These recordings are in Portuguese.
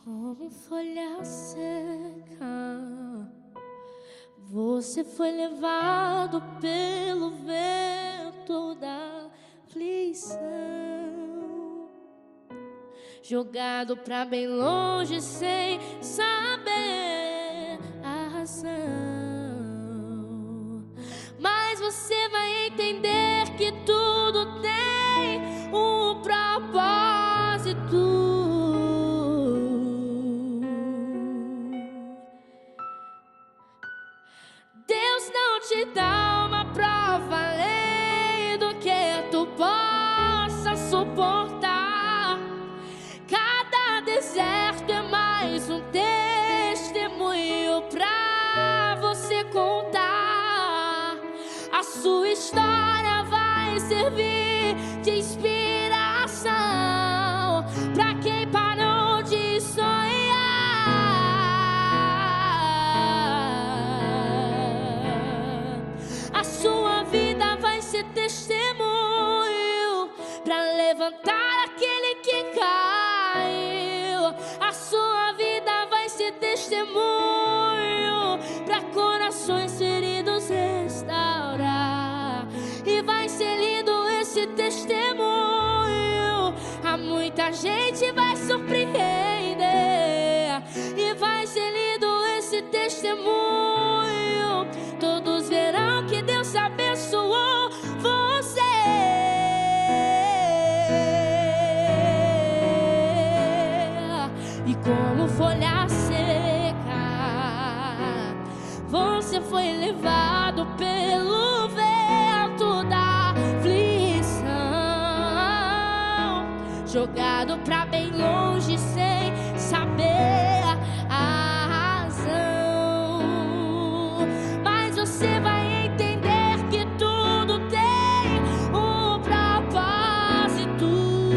Como folha seca, você foi levado pelo vento da aflição, jogado pra bem longe sem saber a razão. Mas você vai entender que tudo tem um propósito. Deus não te dá uma prova além do que tu possa suportar. Cada deserto é mais um testemunho pra você contar. A sua história vai servir de inspiração pra quem parou de sonhar. A sua vida vai ser testemunho pra levantar aquele que caiu. A sua vida vai ser testemunho pra corações feridos restaurar. E vai ser lindo esse testemunho, a muita gente vai surpreender. E vai ser lindo esse testemunho, todos verão que Deus abençoou você. E como folha seca, você foi levado pelo vento da aflição, jogado pra bem longe sem saber a razão. Mas você vai entender que tudo tem um propósito.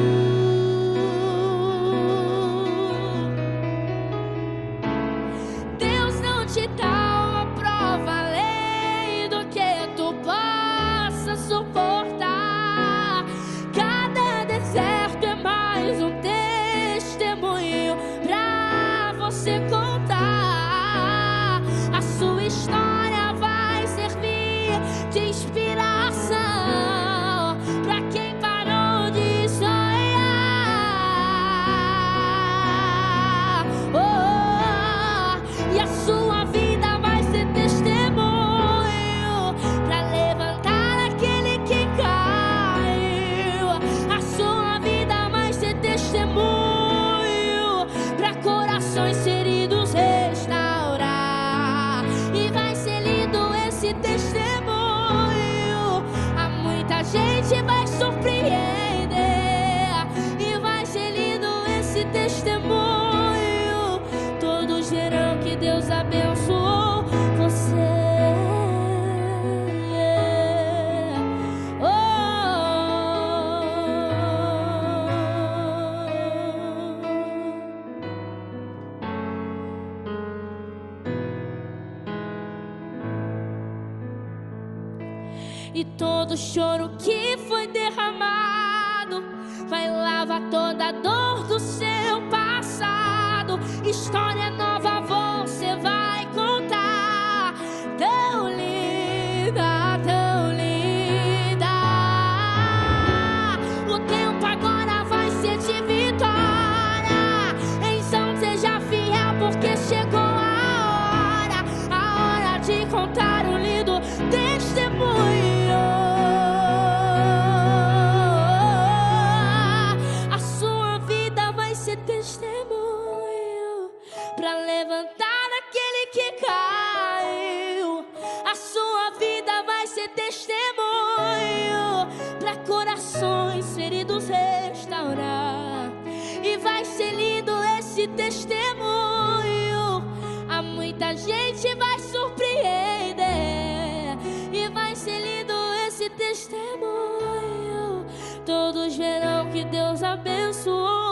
Deus não te dá uma prova além do que tu possa suportar. Cada deserto é mais um testemunho pra você contar. A sua história vai servir de inspiração pra quem parou de sonhar. E a sua vida vai ser testemunho pra levantar aquele que caiu. A sua vida vai ser testemunho pra corações feridos restaurar. E vai ser lindo esse testemunho, a muita gente vai surpreender. E vai ser lindo esse testemunho, todos verão que Deus abençoou você. E todo choro que foi derramado vai lavar toda a dor do seu passado. História nova você vai contar, tão linda, tão linda. O tempo agora vai ser de vitória. Então seja fiel, porque chegou a hora de contar um lindo testemunho. Testemunho pra levantar aquele que caiu. A sua vida vai ser testemunho pra corações feridos restaurar. E vai ser lindo esse testemunho, a muita gente vai surpreender. E vai ser lindo esse testemunho, todos verão que Deus abençoou